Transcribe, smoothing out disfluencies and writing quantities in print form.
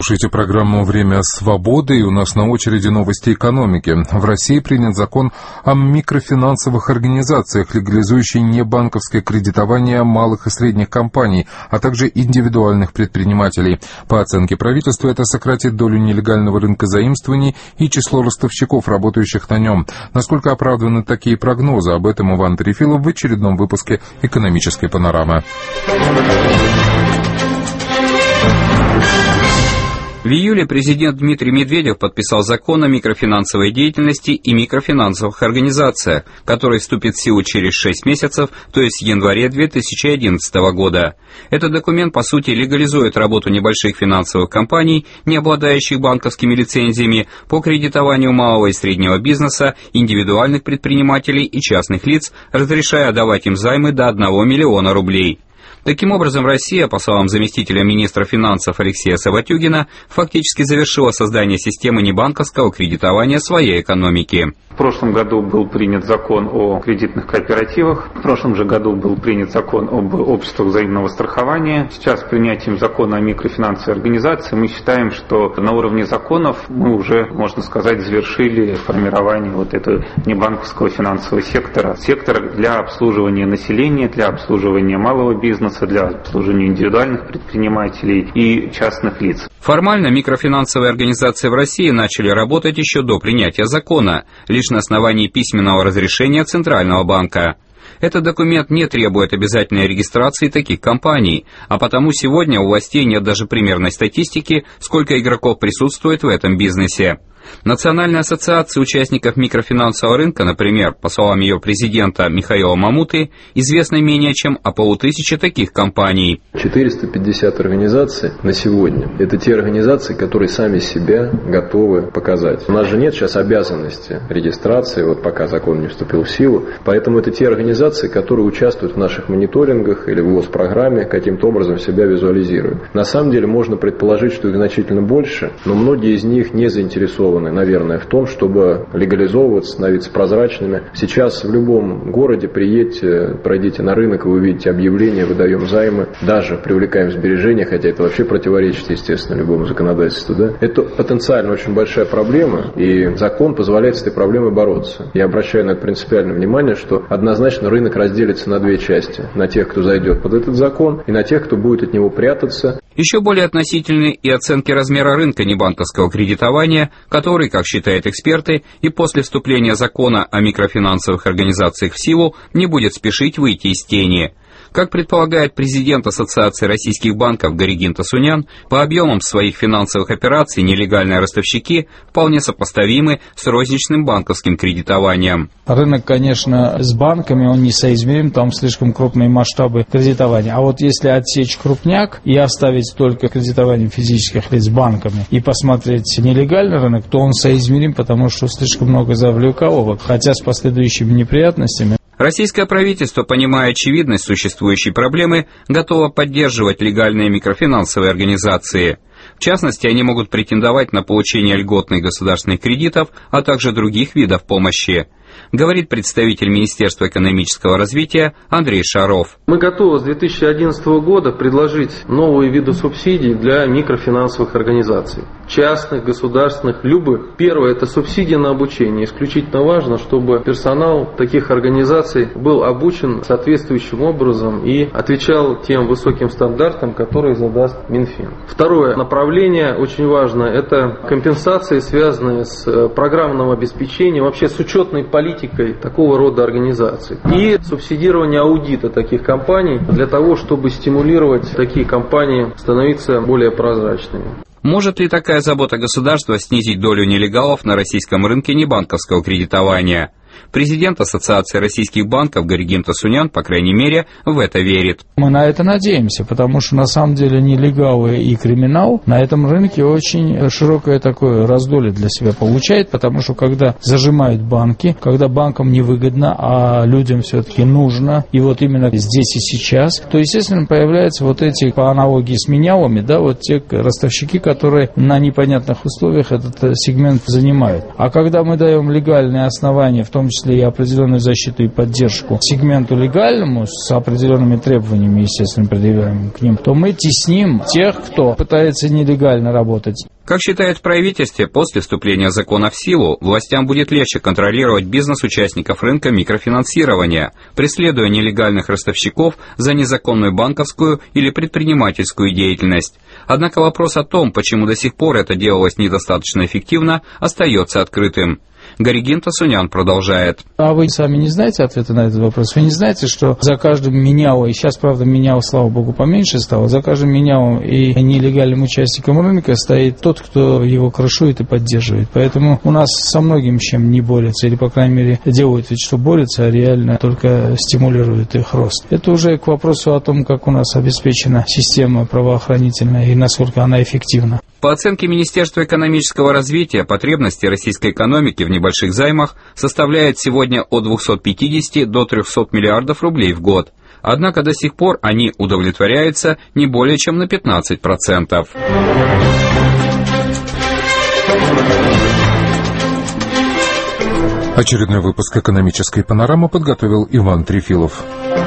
слушаете программу «Время свободы», и у нас на очереди новости экономики. В России принят закон о микрофинансовых организациях, легализующий небанковское кредитование малых и средних компаний, а также индивидуальных предпринимателей. По оценке правительства, это сократит долю нелегального рынка заимствований и число ростовщиков, работающих на нем. Насколько оправданы такие прогнозы? Об этом Иван Трефилов в очередном выпуске «Экономической панорамы». В июле президент Дмитрий Медведев подписал закон о микрофинансовой деятельности и микрофинансовых организациях, который вступит в силу через 6 месяцев, то есть в январе 2011 года. Этот документ, по сути, легализует работу небольших финансовых компаний, не обладающих банковскими лицензиями, по кредитованию малого и среднего бизнеса, индивидуальных предпринимателей и частных лиц, разрешая давать им займы до 1 миллиона рублей. Таким образом, Россия, по словам заместителя министра финансов Алексея Саватюгина, фактически завершила создание системы небанковского кредитования своей экономики. В прошлом году был принят закон о кредитных кооперативах, в прошлом же году был принят закон об обществах взаимного страхования. Сейчас принятием закона о микрофинансовой организации мы считаем, что на уровне законов мы уже, можно сказать, завершили формирование вот этого небанковского финансового сектора для обслуживания населения, для обслуживания малого бизнеса, для обслуживания индивидуальных предпринимателей и частных лиц. Формально микрофинансовые организации в России начали работать еще до принятия закона, лишь на основании письменного разрешения Центрального банка. Этот документ не требует обязательной регистрации таких компаний, а потому сегодня у властей нет даже примерной статистики, сколько игроков присутствует в этом бизнесе. Национальная ассоциация участников микрофинансового рынка, например, по словам ее президента Михаила Мамуты, известна менее чем о 500 таких компаний. 450 организаций на сегодня. Это те организации, которые сами себя готовы показать. У нас же нет сейчас обязанности регистрации, вот пока закон не вступил в силу. Поэтому это те организации, которые участвуют в наших мониторингах или в ГОС-программе, каким-то образом себя визуализируют. На самом деле можно предположить, что их значительно больше, но многие из них не заинтересованы, наверное, в том, чтобы легализовываться, становиться прозрачными. Сейчас в любом городе приедьте, пройдите на рынок, вы увидите объявления, выдаем займы, даже привлекаем сбережения, хотя это вообще противоречит, естественно, любому законодательству. Да? Это потенциально очень большая проблема, и закон позволяет с этой проблемой бороться. Я обращаю на это принципиальное внимание, что однозначно рынок разделится на две части. На тех, кто зайдет под этот закон, и на тех, кто будет от него прятаться. Еще более относительны и оценки размера рынка небанковского кредитования, который, как считают эксперты, и после вступления закона о микрофинансовых организациях в силу не будет спешить выйти из тени. Как предполагает президент Ассоциации российских банков Горегин Тасунян, по объемам своих финансовых операций нелегальные ростовщики вполне сопоставимы с розничным банковским кредитованием. Рынок, конечно, с банками, он несоизмерим, там слишком крупные масштабы кредитования. А вот если отсечь крупняк и оставить только кредитование физических лиц банками и посмотреть нелегальный рынок, то он соизмерим, потому что слишком много завлекаловок, хотя с последующими неприятностями. Российское правительство, понимая очевидность существующей проблемы, готово поддерживать легальные микрофинансовые организации. В частности, они могут претендовать на получение льготных государственных кредитов, а также других видов помощи, говорит представитель Министерства экономического развития Андрей Шаров. Мы готовы с 2011 года предложить новые виды субсидий для микрофинансовых организаций. Частных, государственных, любых. Первое – это субсидия на обучение. Исключительно важно, чтобы персонал таких организаций был обучен соответствующим образом и отвечал тем высоким стандартам, которые задаст Минфин. Второе направление, очень важно, это компенсации, связанные с программным обеспечением, вообще с учетной политикой такого рода организаций. И субсидирование аудита таких компаний для того, чтобы стимулировать такие компании становиться более прозрачными. Может ли такая забота государства снизить долю нелегалов на российском рынке небанковского кредитования? Президент Ассоциации российских банков Горегин Тасунян, по крайней мере, в это верит. Мы на это надеемся, потому что на самом деле нелегалы и криминал на этом рынке очень широкое такое раздолье для себя получает, потому что когда зажимают банки, когда банкам невыгодно, а людям все-таки нужно, и вот именно здесь и сейчас, то, естественно, появляются вот эти, по аналогии с менялами, да, вот те ростовщики, которые на непонятных условиях этот сегмент занимают. А когда мы даем легальные основания, в том числе и определенную защиту и поддержку сегменту легальному с определенными требованиями, естественно, предъявляемыми к ним, то мы тесним тех, кто пытается нелегально работать. Как считает в правительстве, после вступления закона в силу властям будет легче контролировать бизнес участников рынка микрофинансирования, преследуя нелегальных ростовщиков за незаконную банковскую или предпринимательскую деятельность. Однако вопрос о том, почему до сих пор это делалось недостаточно эффективно, остается открытым. Горигин Тасунян продолжает. А вы сами не знаете ответа на этот вопрос? Вы не знаете, что за каждым меняо, и сейчас, правда, меняо, слава богу, поменьше стало, за каждым меняо и нелегальным участником рынка стоит тот, кто его крышует и поддерживает. Поэтому у нас со многим чем не борются, или, по крайней мере, делают вид, что борются, а реально только стимулируют их рост. Это уже к вопросу о том, как у нас обеспечена система правоохранительная и насколько она эффективна. По оценке Министерства экономического развития, потребности российской экономики в небольших займах составляют сегодня от 250 до 300 миллиардов рублей в год. Однако до сих пор они удовлетворяются не более чем на 15%. Очередной выпуск «Экономической панорамы» подготовил Иван Трефилов.